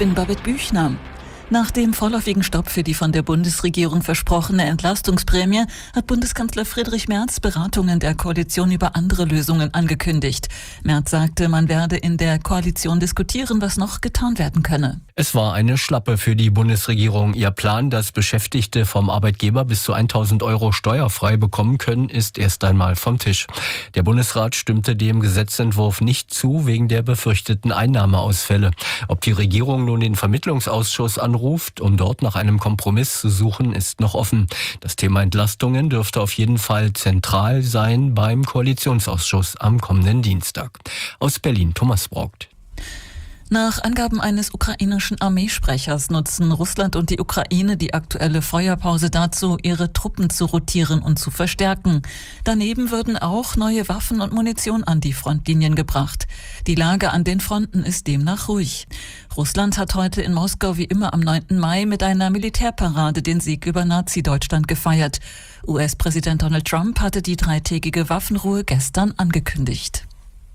bin Babette Büchner. Nach dem vorläufigen Stopp für die von der Bundesregierung versprochene Entlastungsprämie hat Bundeskanzler Friedrich Merz Beratungen der Koalition über andere Lösungen angekündigt. Merz sagte, man werde in der Koalition diskutieren, was noch getan werden könne. Es war eine Schlappe für die Bundesregierung. Ihr Plan, dass Beschäftigte vom Arbeitgeber bis zu 1.000 Euro steuerfrei bekommen können, ist erst einmal vom Tisch. Der Bundesrat stimmte dem Gesetzentwurf nicht zu, wegen der befürchteten Einnahmeausfälle. Ob die Regierung nun den Vermittlungsausschuss anruft, um dort nach einem Kompromiss zu suchen, ist noch offen. Das Thema Entlastungen dürfte auf jeden Fall zentral sein beim Koalitionsausschuss am kommenden Dienstag. Aus Berlin, Thomas Braugt. Nach Angaben eines ukrainischen Armeesprechers nutzen Russland und die Ukraine die aktuelle Feuerpause dazu, ihre Truppen zu rotieren und zu verstärken. Daneben würden auch neue Waffen und Munition an die Frontlinien gebracht. Die Lage an den Fronten ist demnach ruhig. Russland hat heute in Moskau wie immer am 9. Mai mit einer Militärparade den Sieg über Nazi-Deutschland gefeiert. US-Präsident Donald Trump hatte die 3-tägige Waffenruhe gestern angekündigt.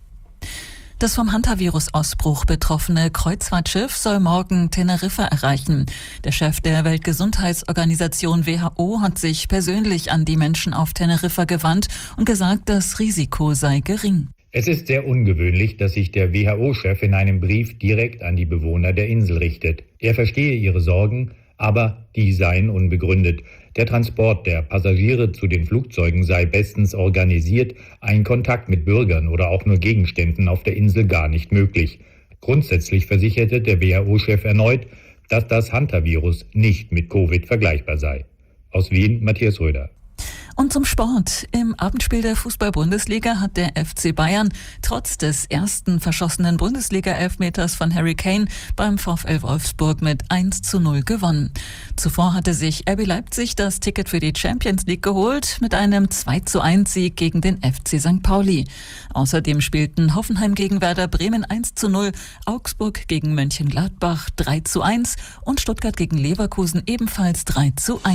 Das vom Hantavirus-Ausbruch betroffene Kreuzfahrtschiff soll morgen Teneriffa erreichen. Der Chef der Weltgesundheitsorganisation WHO hat sich persönlich an die Menschen auf Teneriffa gewandt und gesagt, das Risiko sei gering. Es ist sehr ungewöhnlich, dass sich der WHO-Chef in einem Brief direkt an die Bewohner der Insel richtet. Er verstehe ihre Sorgen, aber die seien unbegründet. Der Transport der Passagiere zu den Flugzeugen sei bestens organisiert, ein Kontakt mit Bürgern oder auch nur Gegenständen auf der Insel gar nicht möglich. Grundsätzlich versicherte der WHO-Chef erneut, dass das Hantavirus nicht mit Covid vergleichbar sei. Aus Wien, Matthias Röder. Und zum Sport. Im Abendspiel der Fußball-Bundesliga hat der FC Bayern trotz des ersten verschossenen Bundesliga-Elfmeters von Harry Kane beim VfL Wolfsburg mit 1:0 gewonnen. Zuvor hatte sich RB Leipzig das Ticket für die Champions League geholt mit einem 2:1-Sieg gegen den FC St. Pauli. Außerdem spielten Hoffenheim gegen Werder Bremen 1:0, Augsburg gegen Mönchengladbach 3:1 und Stuttgart gegen Leverkusen ebenfalls 3:1.